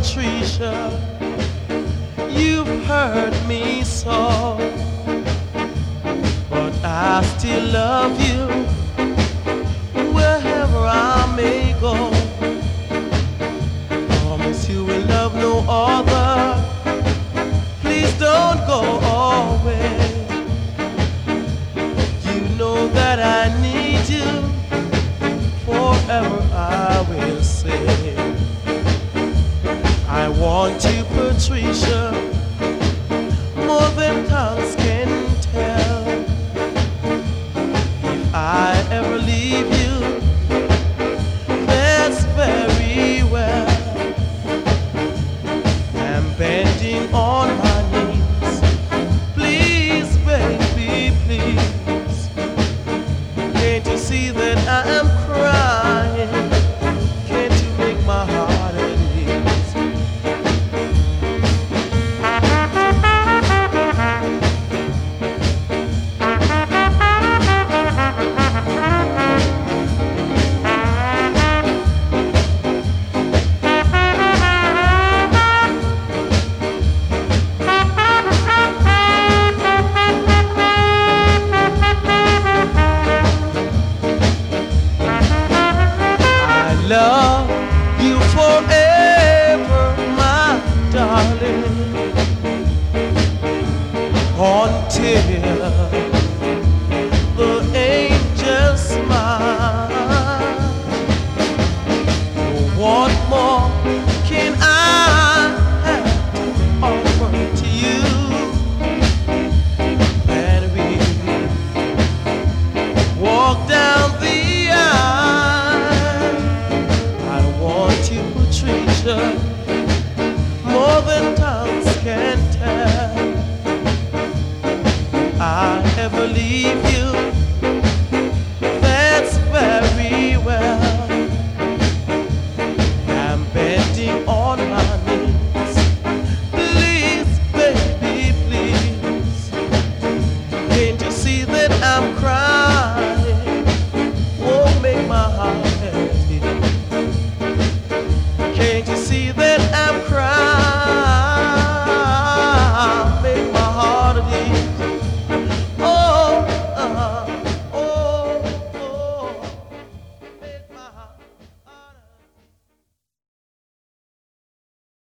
Patricia, you've hurt me so, but I still love you wherever I may go. Promise you will love no other. Please don't go away. You know that I need you. Forever I will say, I want you, Patricia, more than tongues can tell. If I ever leave you, that's very well. I'm bending on my knees. Please, baby, please. Can't you see that I am crying? Can't you make my heart at ease? Love you forever, my darling, until the angels smile. What more can I have to offer to you? And we walk down the aisle. Patricia, more than tongues can tell. I ever leave